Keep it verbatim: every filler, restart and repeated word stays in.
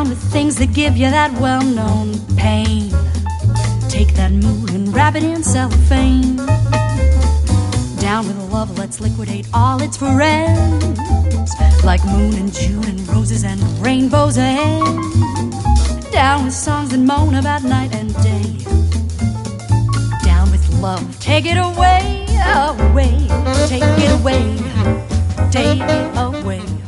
Down with things that give you that well-known pain. Take that mood and wrap it in cellophane. Down with love, let's liquidate all its friends, like moon and June and roses and rainbows ahead. Down with songs that moan about night and day. Down with love, take it away, away, take it away, take it away.